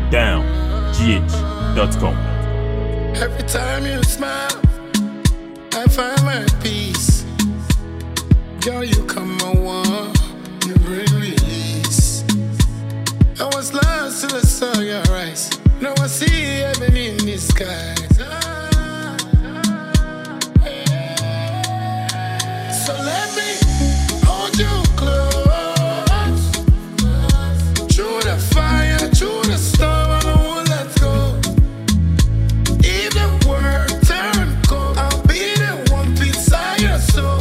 downgh.com. Every time you smile, I find my peace. Girl, you come and want, you bring release. I was lost till I saw your eyes. Now I see heaven in the skies. So let me hold you close. Through the fire, through the storm, I won't let go. If the world turn cold, I'll be the one beside your soul.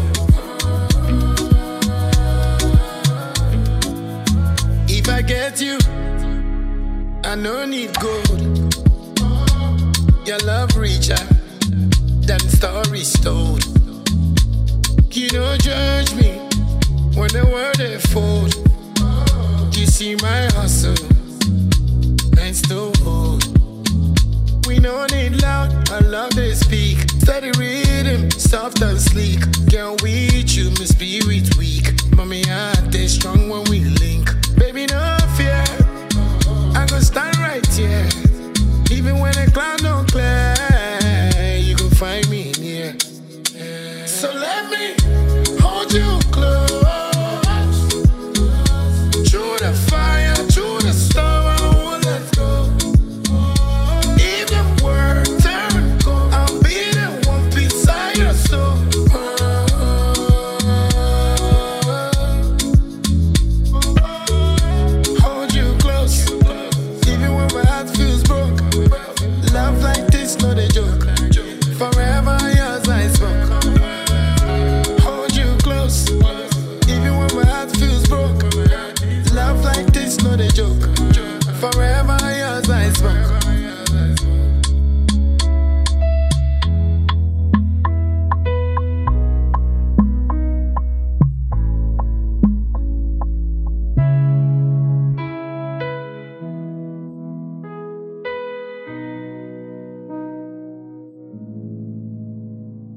If I get you, I no need gold. Your love reach out, then story's told. You don't judge me when the world they fold. You see my hustle and still hold. We don't need loud, I love they speak. Steady rhythm, soft and sleek.